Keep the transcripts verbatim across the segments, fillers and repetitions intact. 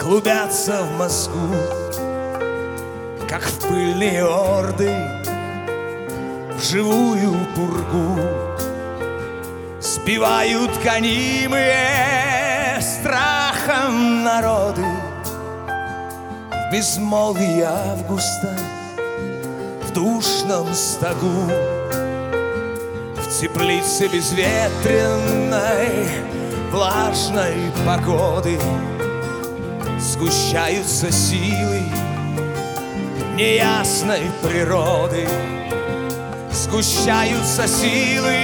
клубятся в мозгу, как в пыльные орды, в живую пургу. Сбивают гонимые страхом народы в безмолвии августа, в душном стогу, в теплице безветренной, влажной погоды сгущаются силы неясной природы, сгущаются силы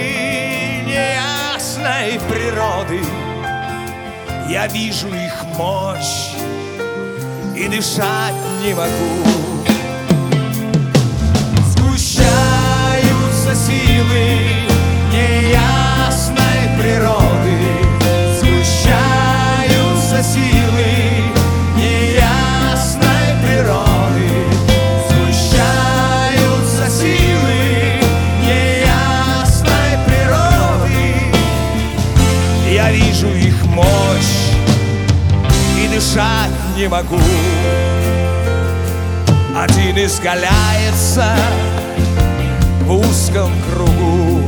неясной природы. Я вижу их мощь и дышать не могу. Сгущаются силы неясной природы, сгущаются силы неясной природы, сгущаются силы неясной природы. Я вижу их мощь и дышать не могу. Один изгаляется в узком кругу,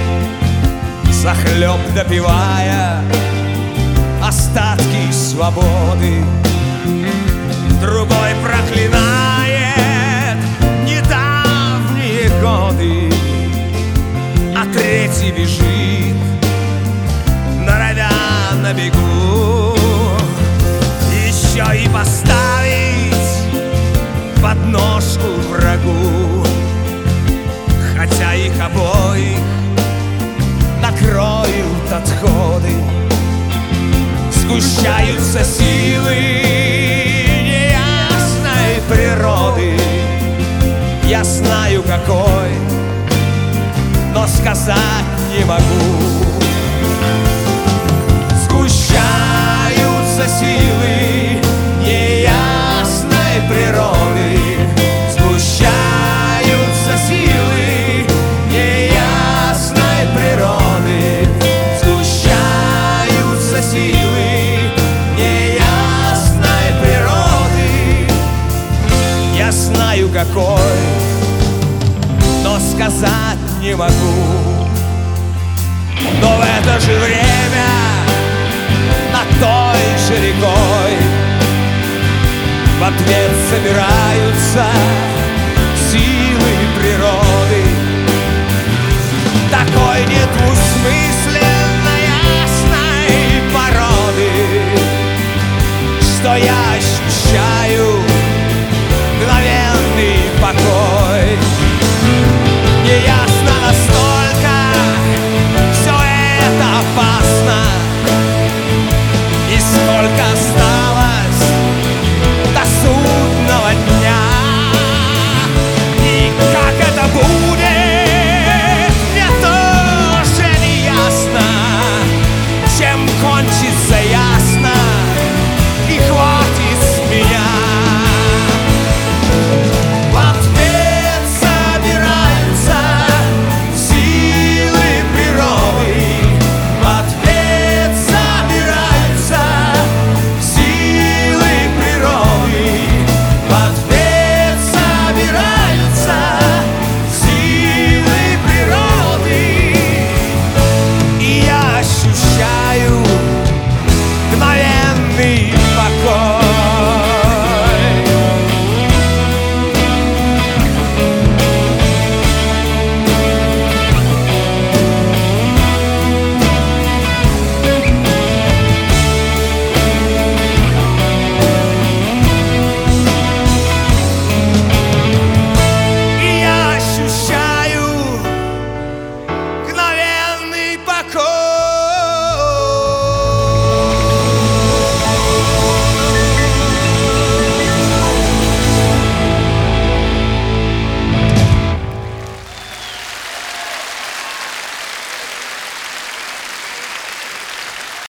захлеб допивая остатки свободы. Другой проклинает недавние годы, а третий бежит, норовя на бегу еще и поставить подножку врагу. Хотя их обоих накроют отходы, сгущаются силы неясной природы. Я знаю какой, но сказать не могу. Сгущаются силы неясной природы, сгущаются силы неясной природы, сгущаются силы неясной природы. Я знаю какой, но сказать не могу. Но в это же время над той же рекой в ответ собираются силы природы. Такой недвусмысленно ясной породы, что я